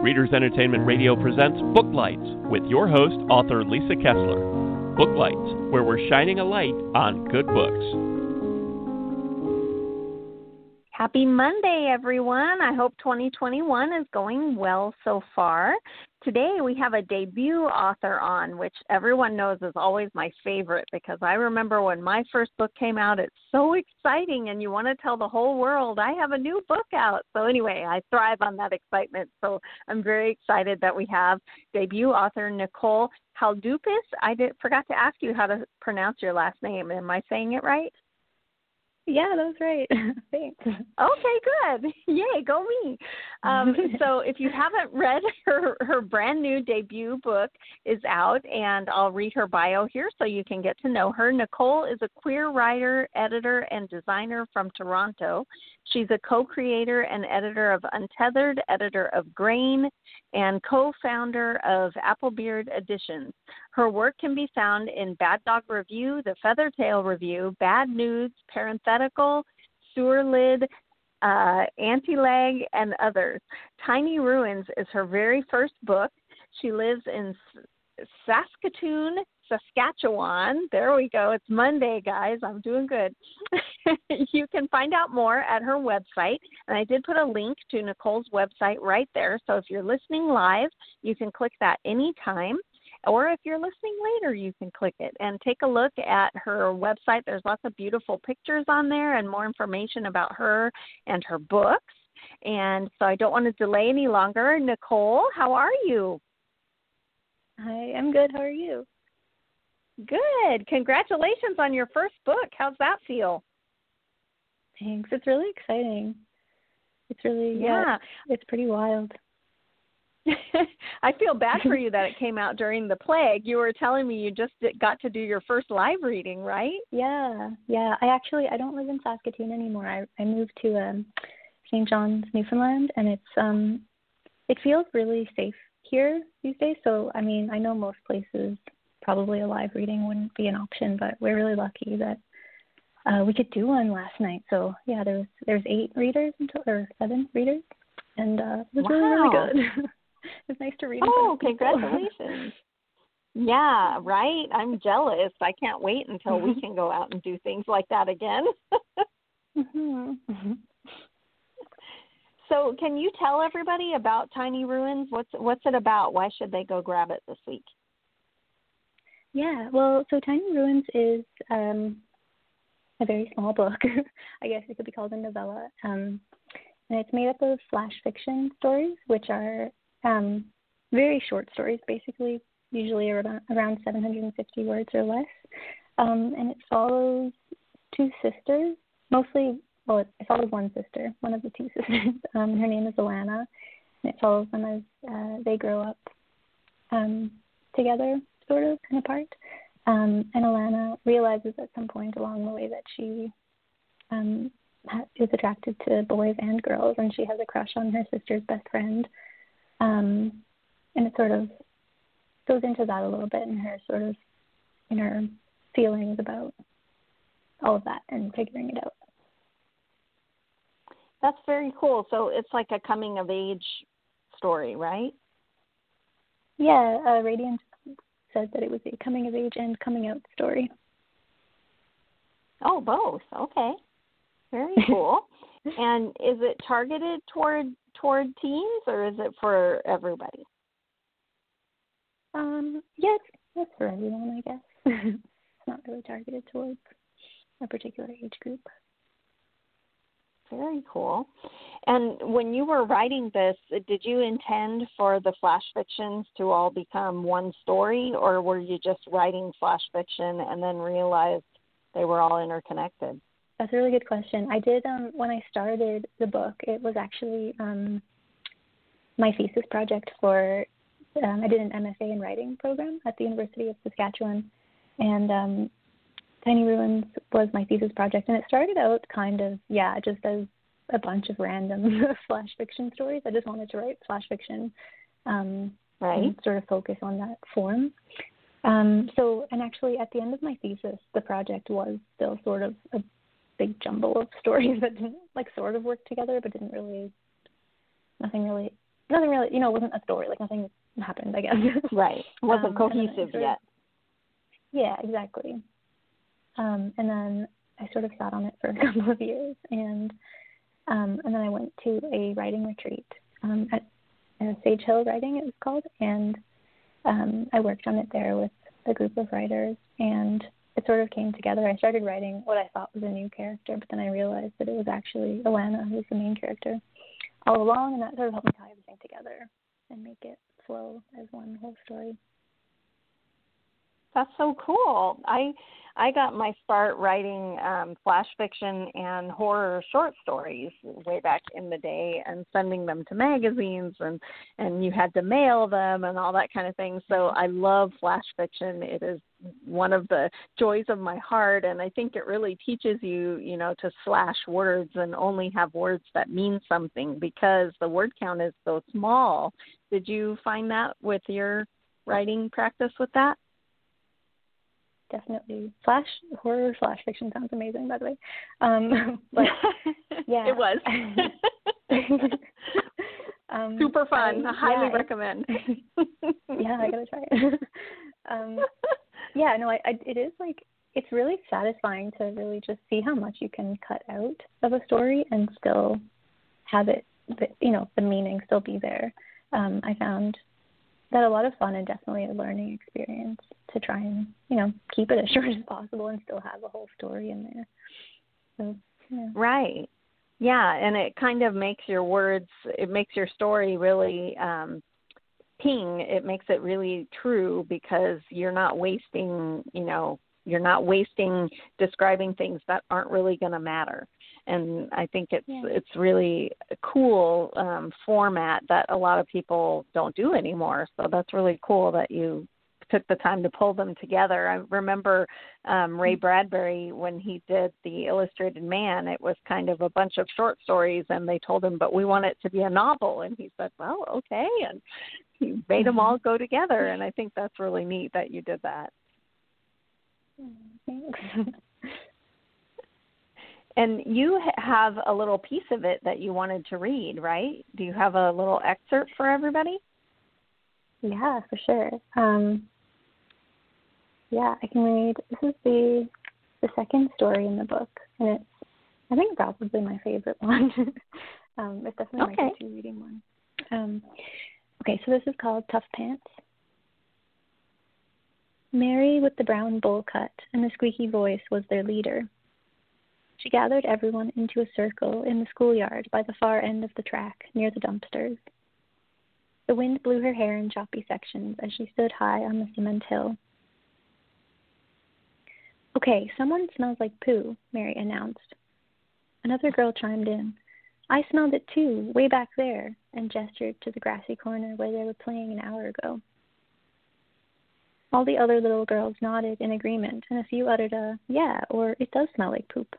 Readers Entertainment Radio presents Booklights with your host, author Lisa Kessler. Booklights, where we're shining a light on good books. Happy Monday, everyone. I hope 2021 is going well so far. Today we have a debut author on, which everyone knows is always my favorite because I remember when my first book came out, it's so exciting and you want to tell the whole world, I have a new book out. So anyway, I thrive on that excitement. So I'm very excited that we have debut author Nicole Haldupis. Forgot to ask you how to pronounce your last name. Am I saying it right? Yeah, that was right. Thanks. Okay, good. Yay, go me. So if you haven't read her brand new debut book is out, and I'll read her bio here so you can get to know her. Nicole is a queer writer, editor, and designer from Toronto. She's a co-creator and editor of Untethered, editor of Grain, and co-founder of Applebeard Editions. Her work can be found in Bad Dog Review, The Feathertail Review, Bad News, Parenthetical, Sewer Lid, Anti-Lag, and others. Tiny Ruins is her very first book. She lives in Saskatoon, Saskatchewan. There we go. It's Monday, guys. I'm doing good. You can find out more at her website, and I did put a link to Nicole's website right there. So if you're listening live, you can click that anytime. Or if you're listening later, you can click it and take a look at her website. There's lots of beautiful pictures on there and more information about her and her books. And so I don't want to delay any longer. Nicole, how are you? Hi, I'm good. How are you? Good. Congratulations on your first book. How's that feel? Thanks. It's really exciting. It's really, it's pretty wild. I feel bad for you that it came out during the plague. You were telling me you just got to do your first live reading, right? Yeah. I don't live in Saskatoon anymore. I moved to St. John's, Newfoundland, and it feels really safe here these days. So, I mean, I know most places probably a live reading wouldn't be an option, but we're really lucky that we could do one last night. So, yeah, there's 8 readers or 7 readers, and it was really good. It's nice to read. Oh, congratulations. Yeah, right? I'm jealous. I can't wait until we can go out and do things like that again. So can you tell everybody about Tiny Ruins? What's it about? Why should they go grab it this week? Yeah, well, so Tiny Ruins is a very small book. I guess it could be called a novella. And it's made up of flash fiction stories, which are very short stories, basically, usually around 750 words or less. And it follows 2 sisters, mostly, well, it follows one sister, one of the 2 sisters. Her name is Alana, and it follows them as they grow up together, sort of, and apart. And Alana realizes at some point along the way that she is attracted to boys and girls, and she has a crush on her sister's best friend. And it sort of goes into that a little bit in her feelings about all of that and figuring it out. That's very cool. So it's like a coming of age story, right? Yeah, Radiant said that it was a coming of age and coming out story. Oh, both. Okay. Very cool. And is it targeted toward teens, or is it for everybody? Yes, it's for everyone, I guess. It's not really targeted towards a particular age group. Very cool. And when you were writing this, did you intend for the flash fictions to all become one story, or were you just writing flash fiction and then realized they were all interconnected? That's a really good question. I did, when I started the book, it was actually my thesis project for, I did an MFA in writing program at the University of Saskatchewan, and Tiny Ruins was my thesis project, and it started out kind of, just as a bunch of random flash fiction stories. I just wanted to write flash fiction, and sort of focus on that form. And actually at the end of my thesis, the project was still sort of a big jumble of stories that didn't sort of work together, but nothing really nothing really, it wasn't a story. Like nothing happened, I guess. Right. It wasn't cohesive yet. Yeah, exactly. And then I sort of sat on it for a couple of years, and then I went to a writing retreat at Sage Hill Writing, it was called, and I worked on it there with a group of writers, and it sort of came together. I started writing what I thought was a new character, but then I realized that it was actually Alana who was the main character all along, and that sort of helped me tie everything together and make it flow as one whole story. That's so cool. I got my start writing flash fiction and horror short stories way back in the day, and sending them to magazines, and you had to mail them and all that kind of thing. So I love flash fiction. It is one of the joys of my heart, and I think it really teaches you, to slash words and only have words that mean something, because the word count is so small. Did you find that with your writing practice with that? Definitely. Horror flash fiction sounds amazing, by the way. But yeah. It was. Super fun. I highly recommend. Yeah, I gotta try it. It is it's really satisfying to really just see how much you can cut out of a story and still have it, the meaning still be there. I found that a lot of fun, and definitely a learning experience to try and, keep it as short as possible and still have a whole story in there. So, yeah. Right. Yeah, and it kind of makes it makes your story really ping. It makes it really true, because you're not wasting describing things that aren't really going to matter. And I think it's really a cool format that a lot of people don't do anymore. So that's really cool that you took the time to pull them together. I remember Ray Bradbury, when he did The Illustrated Man, it was kind of a bunch of short stories, and they told him, but we want it to be a novel. And he said, well, okay. And he made them all go together. And I think that's really neat that you did that. Thanks. And you have a little piece of it that you wanted to read, right? Do you have a little excerpt for everybody? Yeah, for sure. I can read. This is the second story in the book, and it's, I think, probably my favorite one. It's definitely my go-to reading one. So this is called Tough Pants. Mary with the brown bowl cut and the squeaky voice was their leader. She gathered everyone into a circle in the schoolyard by the far end of the track near the dumpsters. The wind blew her hair in choppy sections as she stood high on the cement hill. Okay, someone smells like poo, Mary announced. Another girl chimed in. I smelled it too, way back there, and gestured to the grassy corner where they were playing an hour ago. All the other little girls nodded in agreement, and a few uttered a, yeah, or it does smell like poop.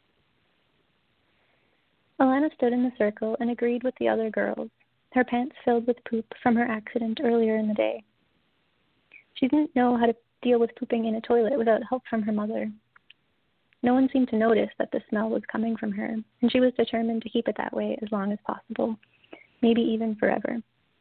Alana stood in the circle and agreed with the other girls, her pants filled with poop from her accident earlier in the day. She didn't know how to deal with pooping in a toilet without help from her mother. No one seemed to notice that the smell was coming from her, and she was determined to keep it that way as long as possible, maybe even forever.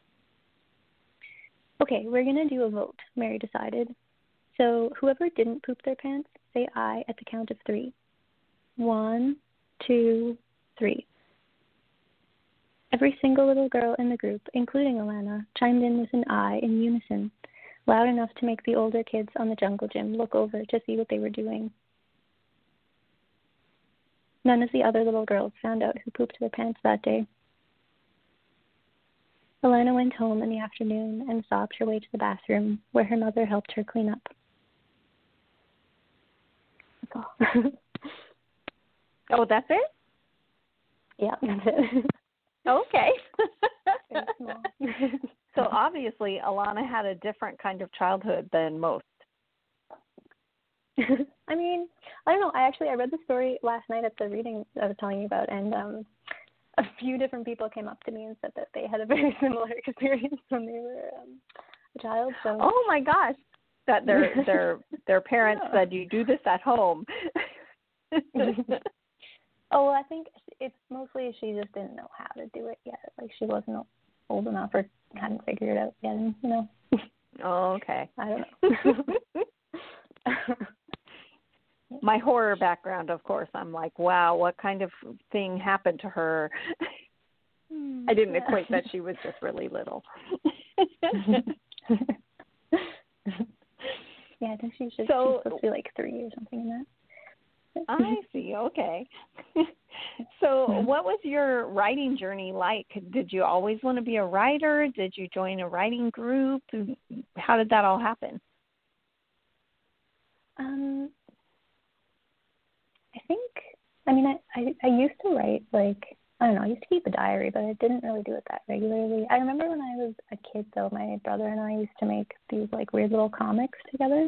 Okay, we're going to do a vote, Mary decided. So whoever didn't poop their pants, say aye at the count of 3. 1, 2, 3. Every single little girl in the group, including Alana, chimed in with an aye in unison, loud enough to make the older kids on the jungle gym look over to see what they were doing. None of the other little girls found out who pooped their pants that day. Alana went home in the afternoon and sobbed her way to the bathroom, where her mother helped her clean up. That's all. Oh, that's it? Yeah, that's it. Okay. Very small. So obviously, Alana had a different kind of childhood than most. I mean, I don't know. I read the story last night at the reading I was telling you about, and a few different people came up to me and said that they had a very similar experience when they were a child. So. Oh my gosh, that their parents said you do this at home. Oh, well, I think it's mostly she just didn't know how to do it yet. Like she wasn't old enough or hadn't figured it out yet. And, you know. Oh, okay. I don't know. My horror background, of course, I'm like, wow, what kind of thing happened to her? I didn't equate that she was just really little. Yeah, I think she's supposed to be like 3 or something in that. I see. Okay. So what was your writing journey like? Did you always want to be a writer? Did you join a writing group? How did that all happen? I think, I mean, I used to write, like, I don't know, I used to keep a diary, but I didn't really do it that regularly. I remember when I was a kid, though, my brother and I used to make these, like, weird little comics together.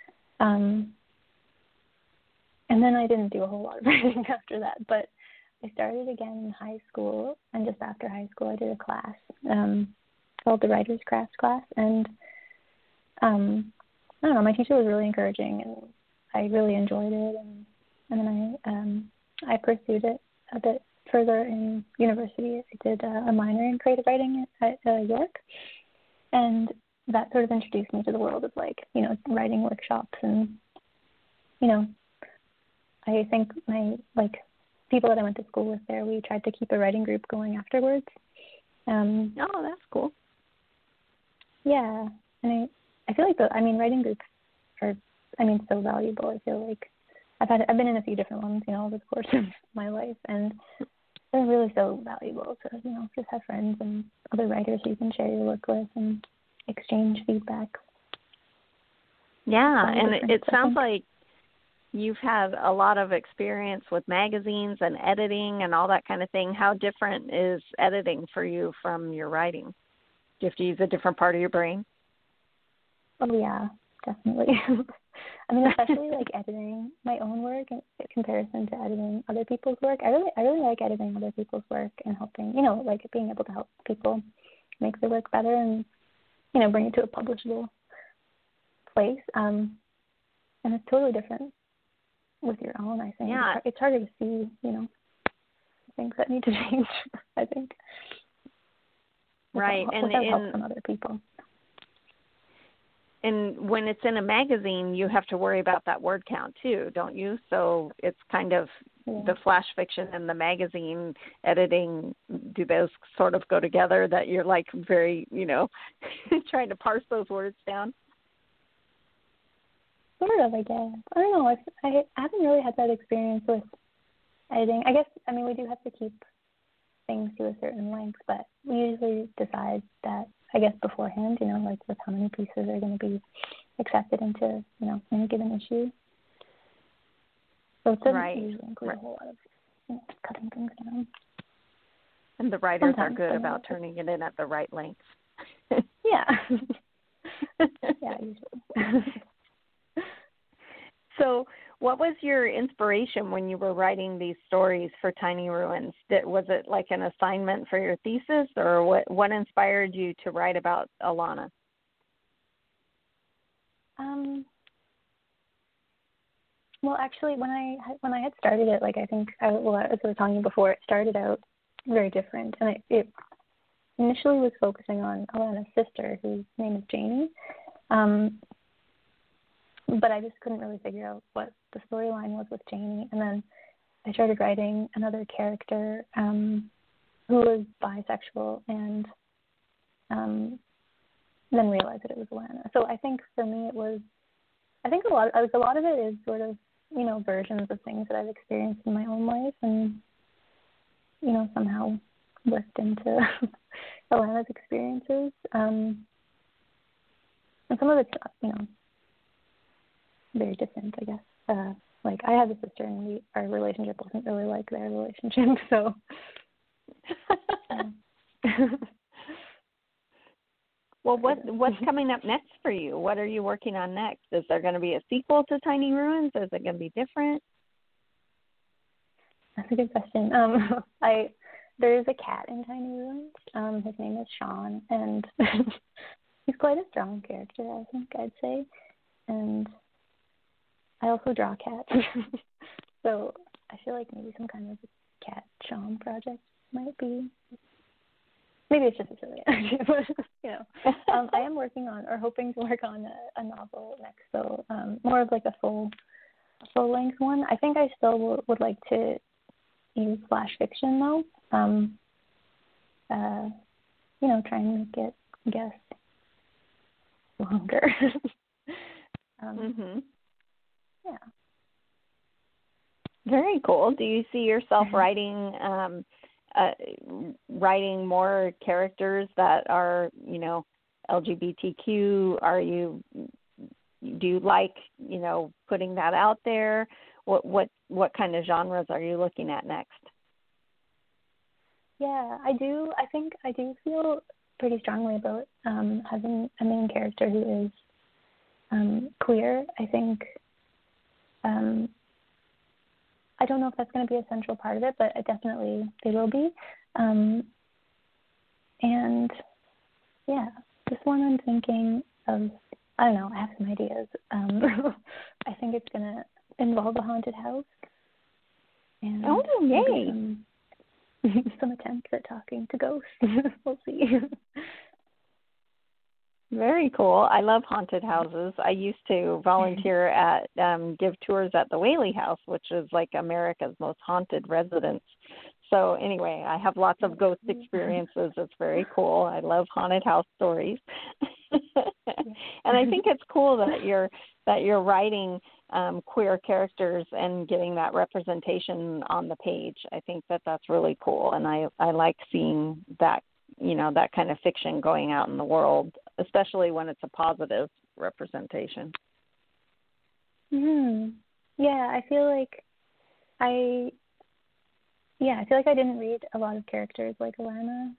And then I didn't do a whole lot of writing after that, but I started again in high school, and just after high school I did a class called the Writer's Crafts class, and I don't know, my teacher was really encouraging, and I really enjoyed it, and then I pursued it a bit further in university. I did a minor in creative writing at York, and that sort of introduced me to the world of, like, you know, writing workshops, and, you know, I think my, like, people that I went to school with there, we tried to keep a writing group going afterwards. Oh, that's cool. Yeah, and I feel like writing groups are, so valuable. I feel like I've been in a few different ones, you know, over the course of my life, and they're really so valuable to, you know, just have friends and other writers who you can share your work with and exchange feedback. Yeah, and it sounds like you've had a lot of experience with magazines and editing and all that kind of thing. How different is editing for you from your writing? Do you have to use a different part of your brain? Oh, yeah, definitely. I mean, especially like editing my own work in comparison to editing other people's work. I really like editing other people's work and helping, you know, like being able to help people make their work better and, you know, bring it to a publishable place. And it's totally different with your own, I think. Yeah. It's harder to see, you know, things that need to change, I think. Right. Without help from other people. And when it's in a magazine, you have to worry about that word count too, don't you? So it's kind of the flash fiction and the magazine editing, do those sort of go together that you're like very, you know, trying to parse those words down? Sort of, I guess. I don't know. I haven't really had that experience with editing. I guess, I mean, we do have to keep things to a certain length, but we usually decide that, I guess, beforehand, you know, like with how many pieces are going to be accepted into, you know, any given issue. So it doesn't usually include a whole lot of, you know, cutting things down. And the writers are good about turning it in at the right length. Yeah. Yeah, usually. So what was your inspiration when you were writing these stories for Tiny Ruins? Was it like an assignment for your thesis, or what inspired you to write about Alana? Well, actually, when I had started it, like I think, as I was telling you before, it started out very different. And it initially was focusing on Alana's sister, whose name is Janie. But I just couldn't really figure out what the storyline was with Janie. And then I started writing another character who was bisexual, and then realized that it was Alana. So I think for me a lot of it is sort of, you know, versions of things that I've experienced in my own life, and, you know, somehow worked into Alana's experiences. And some of it's, you know, very different, I guess. Like, I have a sister, and our relationship wasn't really like their relationship, so. Well, what's coming up next for you? What are you working on next? Is there going to be a sequel to Tiny Ruins? Is it going to be different? That's a good question. There is a cat in Tiny Ruins. His name is Sean, and he's quite a strong character, I think I'd say. And I also draw cats, so I feel like maybe some kind of a cat Sean project might be maybe it's just a silly idea, but I am working on or hoping to work on a novel next, so more of like a full length one. I think I still would like to use flash fiction though. Try and make it, I guess, longer. Yeah. Very cool. Do you see yourself writing more characters that are, LGBTQ? Do you like, putting that out there? What kind of genres are you looking at next? Yeah, I do. I think I do feel pretty strongly about having a main character who is queer. I think I don't know if that's going to be a central part of it, but definitely they will be. And yeah, this one I'm thinking of, I don't know, I have some ideas. I think it's going to involve a haunted house. And yay! Some attempts at talking to ghosts. We'll see. Very cool. I love haunted houses. I used to volunteer at give tours at the Whaley House, which is like America's most haunted residence. So anyway, I have lots of ghost experiences. It's very cool. I love haunted house stories. And I think it's cool that you're writing queer characters and getting that representation on the page. I think that's really cool, and I like seeing that, that kind of fiction going out in the world, especially when it's a positive representation. Yeah, I feel like I didn't read a lot of characters like Alana.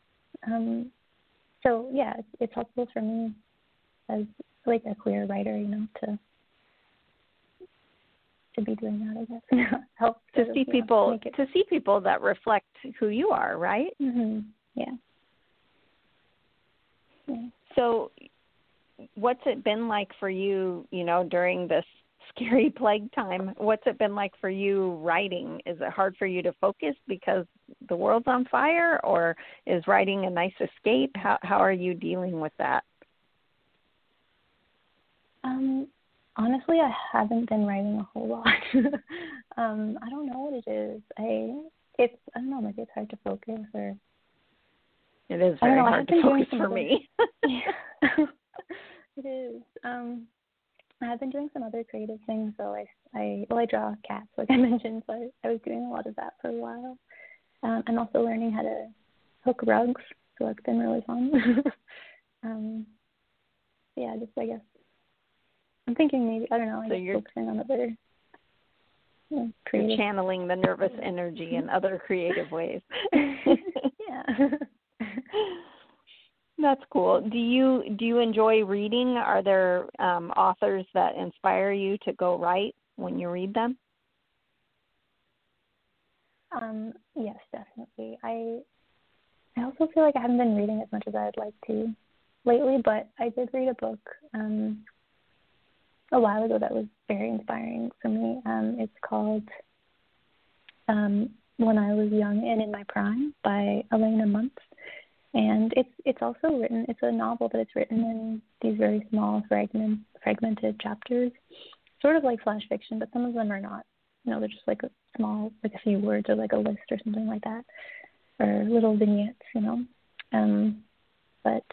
So yeah, it's helpful for me as like a queer writer, to be doing that, I guess. Help to see people that reflect who you are, right? Yeah. So what's it been like for you, during this scary plague time? What's it been like for you writing? Is it hard for you to focus because the world's on fire, or is writing a nice escape? How are you dealing with that? Honestly, I haven't been writing a whole lot. I don't know what it is. I don't know, maybe it's hard to focus, or it is very hard to focus for me. Yeah. It is. I have been doing some other creative things. So I draw cats, like I mentioned. So I was doing a lot of that for a while. I'm also learning how to hook rugs. So it's been really fun. Yeah, just I guess I'm thinking maybe, I don't know, you're focusing on other creative. You're channeling the nervous energy in other creative ways. Yeah. That's cool. Do you enjoy reading? Are there authors that inspire you to go write when you read them? Yes, definitely. I also feel like I haven't been reading as much as I'd like to lately, but I did read a book a while ago that was very inspiring for me. It's called When I Was Young and in My Prime by Elena Muntz. And it's also written, it's a novel, but it's written in these very small fragmented chapters, sort of like flash fiction, but some of them are not. They're just like a small, like a few words or like a list or something like that, or little vignettes, But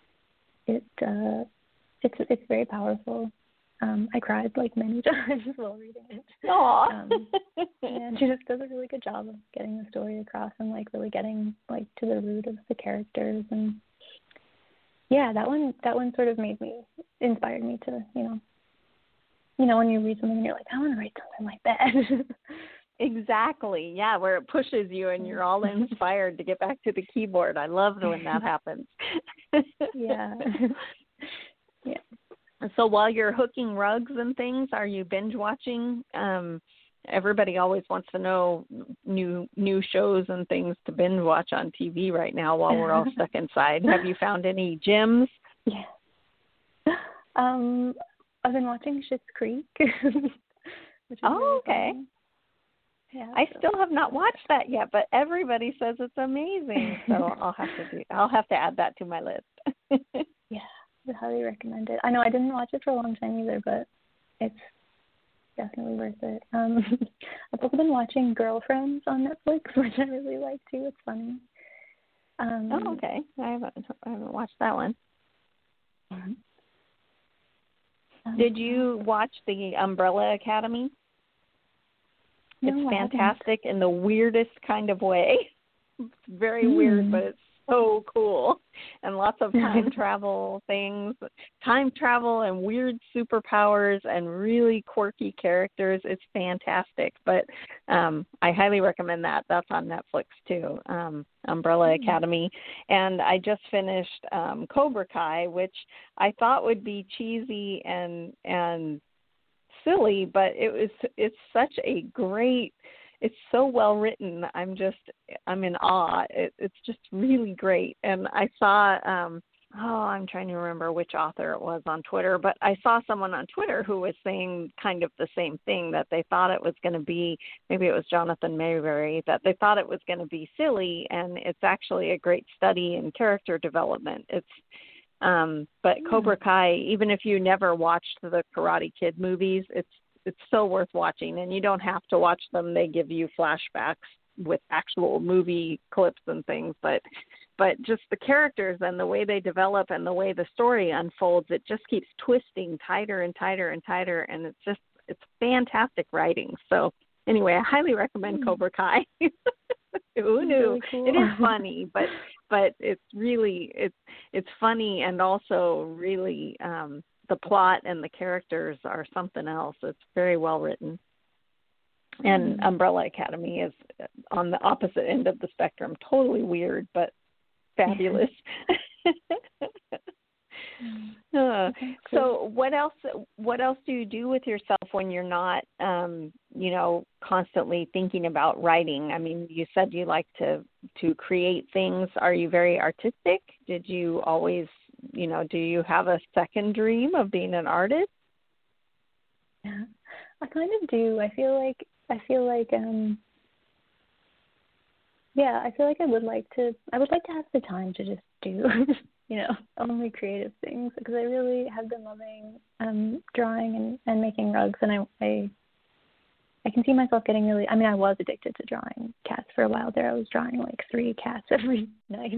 it's very powerful. I cried like many times while reading it. Aww. And she just does a really good job of getting the story across and like really getting like to the root of the characters. And yeah, that one sort of inspired me to, when you read something and you're like, I want to write something like that. Exactly. Yeah, where it pushes you and you're all inspired to get back to the keyboard. I love when that happens. Yeah. Yeah. So while you're hooking rugs and things, are you binge watching? Everybody always wants to know new shows and things to binge watch on TV right now while we're all stuck inside. Have you found any gems? Yeah. I've been watching Schitt's Creek. Which is really okay. fun. Yeah, I still have not watched that yet, but everybody says it's amazing. So I'll have to add that to my list. Yeah, I highly recommend it. I know I didn't watch it for a long time either, but it's definitely worth it. I've also been watching Girlfriends on Netflix, which I really like too. It's funny. Oh, okay. I haven't watched that one. Did you watch the Umbrella Academy? No, It's fantastic in the weirdest kind of way. It's very weird, but it's so cool. And lots of time travel things, time travel and weird superpowers and really quirky characters. It's fantastic. But I highly recommend that. That's on Netflix too, Umbrella Academy. And I just finished Cobra Kai, which I thought would be cheesy and silly, but it's such a great, it's so well written. I'm in awe. It's just really great. And I saw I'm trying to remember which author it was on Twitter, but I saw someone on Twitter who was saying kind of the same thing, that they thought it was going to be, maybe it was Jonathan Mayberry, that they thought it was going to be silly, and it's actually a great study in character development. But Cobra Kai, even if you never watched the Karate Kid movies, it's so worth watching, and you don't have to watch them. They give you flashbacks with actual movie clips and things, but just the characters and the way they develop and the way the story unfolds, it just keeps twisting tighter and tighter and tighter, and it's fantastic writing. So anyway, I highly recommend Cobra Kai. Who knew? Really cool. It is funny, but it's really it's funny, and also really the plot and the characters are something else. It's very well written. And Umbrella Academy is on the opposite end of the spectrum. Totally weird, but fabulous. So what else do you do with yourself when you're not constantly thinking about writing? I mean, you said you like to create things. Are you very artistic? Did you always, do you have a second dream of being an artist? Yeah, I kind of do. I feel like I would like to have the time to just do only creative things, because I really have been loving drawing and making rugs, and I can see myself getting really, I was addicted to drawing cats for a while there. I was drawing like 3 cats every night.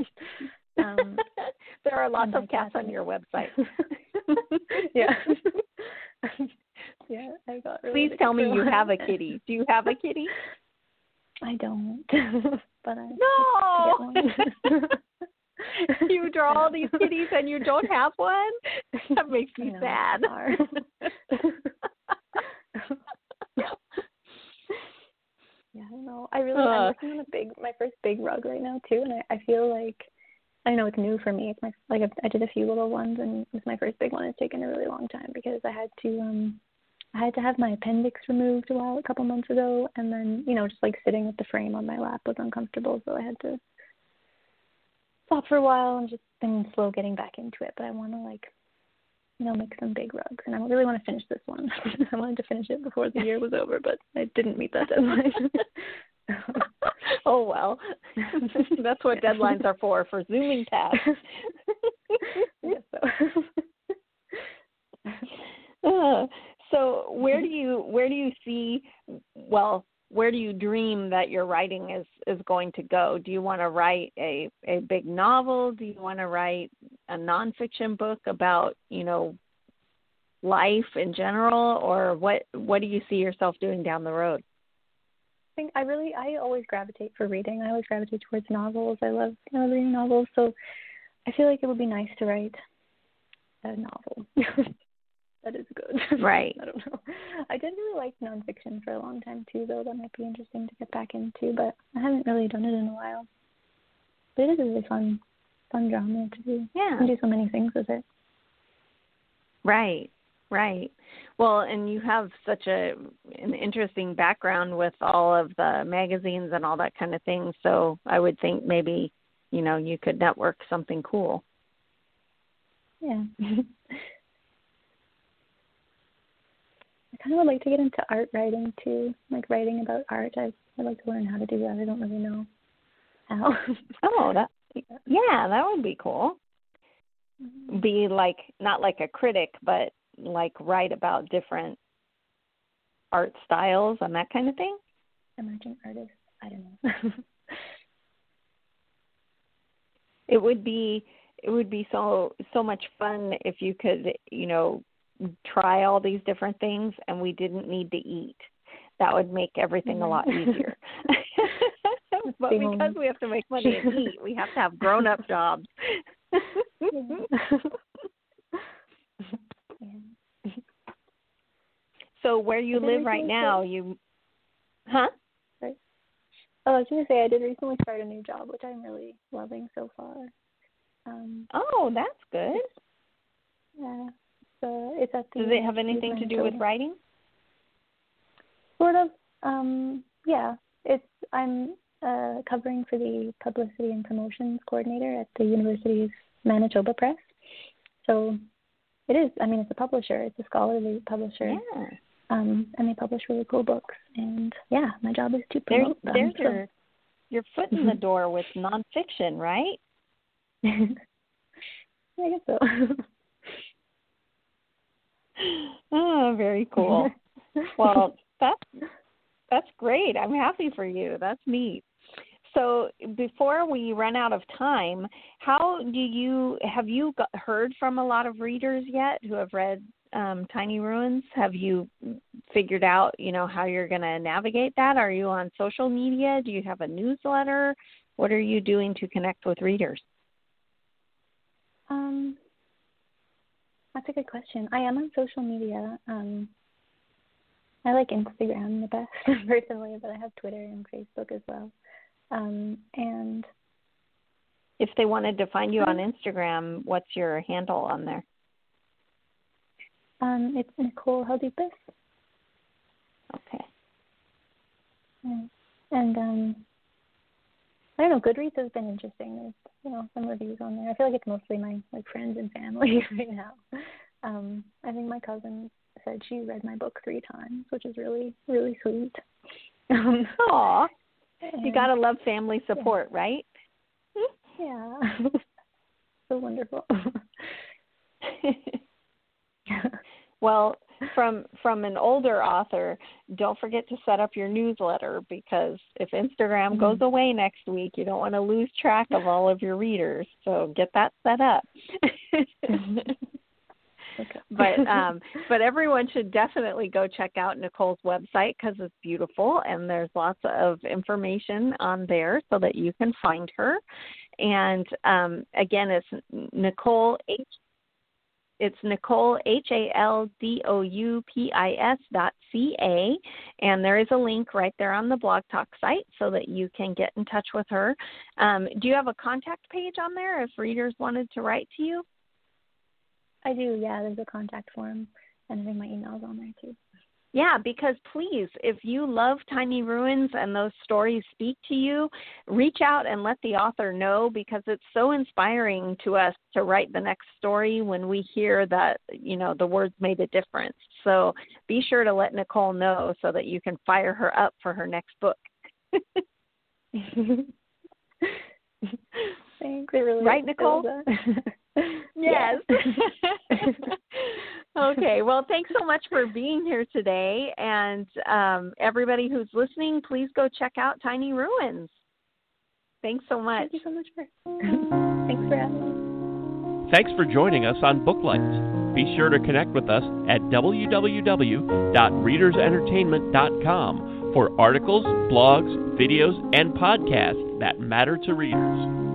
There are lots of cats on your website. Yeah. Yeah, I got really. Please tell me you have a kitty. Do you have a kitty? I don't, but I No! You draw all these kitties and you don't have one? That makes me sad. Yeah, I don't know. I'm working on my first big rug right now too, and I feel like, I know it's new for me. It's I did a few little ones, and it's my first big one. It's taken a really long time because I had to have my appendix removed a couple months ago, and then, just like sitting with the frame on my lap was uncomfortable, so I had to stop for a while and just been slow getting back into it. But I want to make some big rugs, and I really want to finish this one. I wanted to finish it before the year was over, but I didn't meet that deadline. Oh, well. That's what deadlines are for zooming tasks. So where do you see, where do you dream that your writing is going to go? Do you want to write a big novel? Do you want to write a nonfiction book about, life in general, or what do you see yourself doing down the road? I always gravitate for reading. I always gravitate towards novels. I love reading novels, so I feel like it would be nice to write a novel. That is good. Right. I don't know. I did really like nonfiction for a long time too, though. That might be interesting to get back into, but I haven't really done it in a while. But it is a really fun genre to do. Yeah. You can do so many things with it. Right. Well, and you have such an interesting background with all of the magazines and all that kind of thing, so I would think maybe, you could network something cool. Yeah. kind of would like to get into art writing too, like writing about art. I'd like to learn how to do that. I don't really know how. Oh, that would be cool. Be like, not like a critic, but like write about different art styles and that kind of thing. Emerging artists, I don't know. It would be so much fun if you could, try all these different things and we didn't need to eat. That would make everything a lot easier. But because we have to make money and eat, we have to have grown-up jobs. So where you live right now, Huh? Right. Oh, I was going to say I did recently start a new job, which I'm really loving so far. Oh, that's good. Yeah. So it's at the. Does it have anything to do with writing? Sort of. Yeah. I'm covering for the publicity and promotions coordinator at the University of Manitoba Press. So it is. I mean, it's a publisher. It's a scholarly publisher. Yeah. And they publish really cool books. And yeah, my job is to promote them. There's your foot in the door with nonfiction, right? I guess so. Oh, very cool. Well, that's great. I'm happy for you. That's neat. So before we run out of time, have you heard from a lot of readers yet who have read Tiny Ruins? Have you figured out, how you're going to navigate that? Are you on social media? Do you have a newsletter? What are you doing to connect with readers? That's a good question. I am on social media. I like Instagram the best personally, but I have Twitter and Facebook as well. And if they wanted to find you on Instagram, what's your handle on there? It's Nicole Heldupas. Okay. And I don't know, Goodreads has been interesting. There's, some reviews on there. I feel like it's mostly my friends and family right now. I think my cousin said she read my book 3 times, which is really, really sweet. Aw. You gotta love family support, right? Yeah. So wonderful. Well, from an older author, don't forget to set up your newsletter, because if Instagram goes away next week, you don't want to lose track of all of your readers. So get that set up. Okay. But everyone should definitely go check out Nicole's website, because it's beautiful and there's lots of information on there so that you can find her. And again, it's Nicole HALDOUPIS.ca, and there is a link right there on the Blog Talk site so that you can get in touch with her. Do you have a contact page on there if readers wanted to write to you? I do, yeah. There's a contact form, and I think my email's on there too. Yeah, because please, if you love Tiny Ruins and those stories speak to you, reach out and let the author know, because it's so inspiring to us to write the next story when we hear that, the words made a difference. So be sure to let Nicole know so that you can fire her up for her next book. Thanks. Really right, Nicole? Yes. Okay. Well, thanks so much for being here today. And everybody who's listening, please go check out Tiny Ruins. Thanks so much. Thank you so much Thanks for having me. Thanks for joining us on Booklights. Be sure to connect with us at www.readersentertainment.com for articles, blogs, videos, and podcasts that matter to readers.